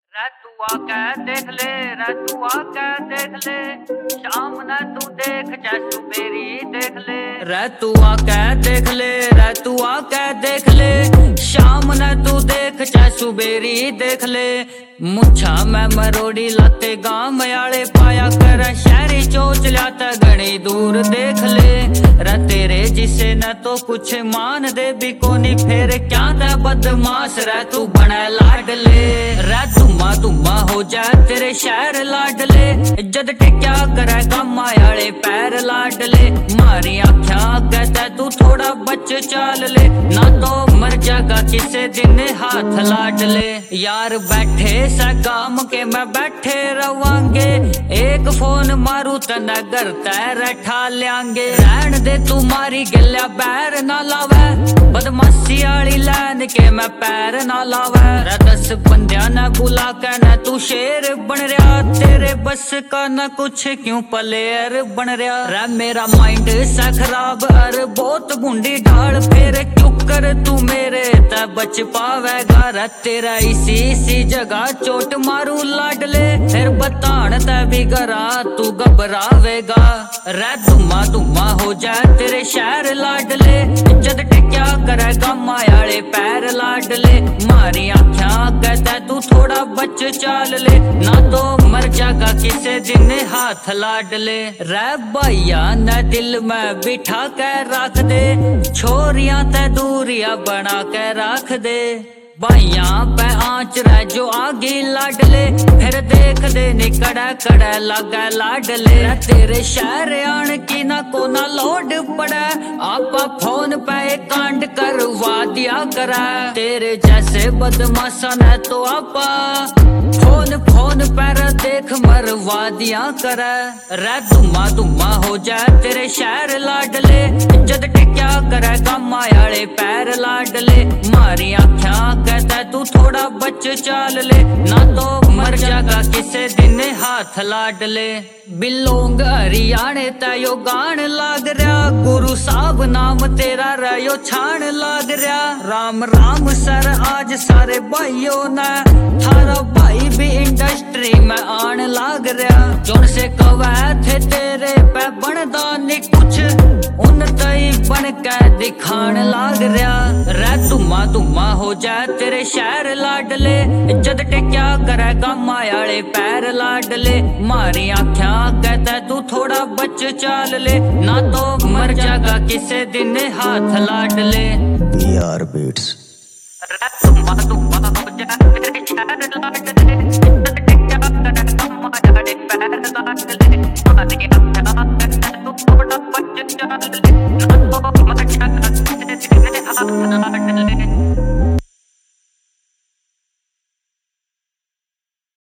रे तू आके देख ले, रे तू आके देख ले, शाम न तू देख जैसू मेरी देख ले। रे तू आके देख ले, रे तू आके देख ले, शाम न तू देख जैसू मेरी देख ले। मुच्छा मैं मरोड़ी लाते गांव आले पाया कर, शहरी चोच लाता घनी दूर देख ले। रे तेरे जिसे न तो कुछ मान दे भी कोनी, फिर क्या ते बदमाश रे तू बने लाडले। रे धुमा धुमा हो जाए तेरे शहर लाडले, जद टिक्या करे कम आले पैर लाडले। मारी आख्या कहता तू थोड़ा बच चाल ले, ना तो मर जाएगा किसे दिन हाथ लाडले। यार बैठे सा काम के मैं बैठे रवांगे, एक फोन मारू तना घर तैर ठा लियांगे। रहन दे तू मारी गल्या बैर ना लावे, बदमाशी आली लैन के मैं पैर ना लावे। 10 बंदिया न बुला के न तू शेर बन रहा, तेरे बस का न कुछ क्यों प्लेयर बन रहा। रे मेरा माइंड सा खराब अर बहुत गुंडी ढाल, फिर क्यों कर तू मेरे ते बच पावेगा। रे तेरा इसी जगह चोट मारू लाडले, फिर बतान ते भी करा तू घबरावेगा। रे धुमा धुमा हो जाए तेरे शहर लाडले, जद टिक्या करे कम आले पैर लाडले। मारी आख्या कहता तू थोड़ा बच चाल ले, ना तो मर जाएगा किसे दिन हाथ लाडले। रे भैया न दिल में बिठा के रख दे, छोरियां ते दूरिया बना के रख दे। भाइया पे आँच रह जो आगे लाडले, फिर देख दे निकड़ा कड़ा लगा लाडले। तेरे शहर आन की ना को ना लोड पड़ा, आपा फोन पे कांड करवा दिया करा। तेरे जैसे बदमाशा ने तो आपा फोन पर देख मरवा दिया करा। रे धुमा धुमा हो जाए तेरे शहर लाडले, जद टिक्या करे कम आले पैर लाडले। मारी आख्या कहता तू थोड़ा बच चाल ले, ना तो मर जाएगा किसे दिन हाथ लाडले। बिलोंग हरियाणे तयो गान लाग रहा, गुरु साहब नाम तेरा रयो छान लाग रहा। राम राम सर आज सारे भाइयों ने, थारा भाई भी इंडस्ट्री में आन लाग रहा। जोन से कवा थे तेरे पे बनदा नहीं कुछ, उन तई बन के दिखान लाग रहा। रे धुमा धुमा हो जाए तेरे शहर लाडले, जद टिक्या करे कम आले पैर लाडले। मारी आख्या कहता तू थोड़ा बच चाल ले, ना तो मर जाएगा किसे दिन हाथ लाडले। BR Beats। रे धुमा धुमा हो जाए